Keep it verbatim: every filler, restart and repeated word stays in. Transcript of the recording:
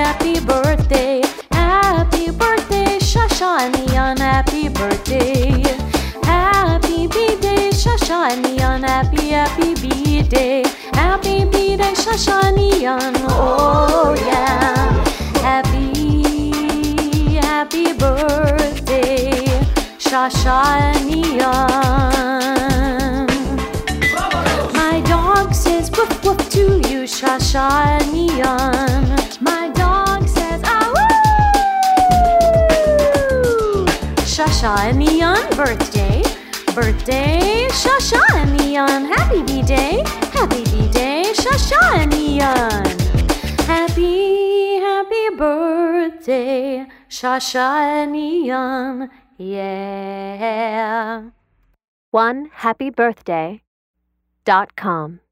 happy birthday. Happy birthday, Shasha and Neon, happy birthday. Happy B-Day, Shasha and Neon, happy, happy B-Day. Happy B-Day, Shasha and Neon, oh yeah. Happy, happy birthday, Shasha and Neon. My dog says woof woof to you, Shasha and Neon. My dog says ah woo. Shasha and Neon, birthday, birthday, Shasha and Neon. Happy B-Day, happy B-Day, Shasha and Neon. Happy, happy birthday, Shasha and Neon, yeah. one happy birthday dot com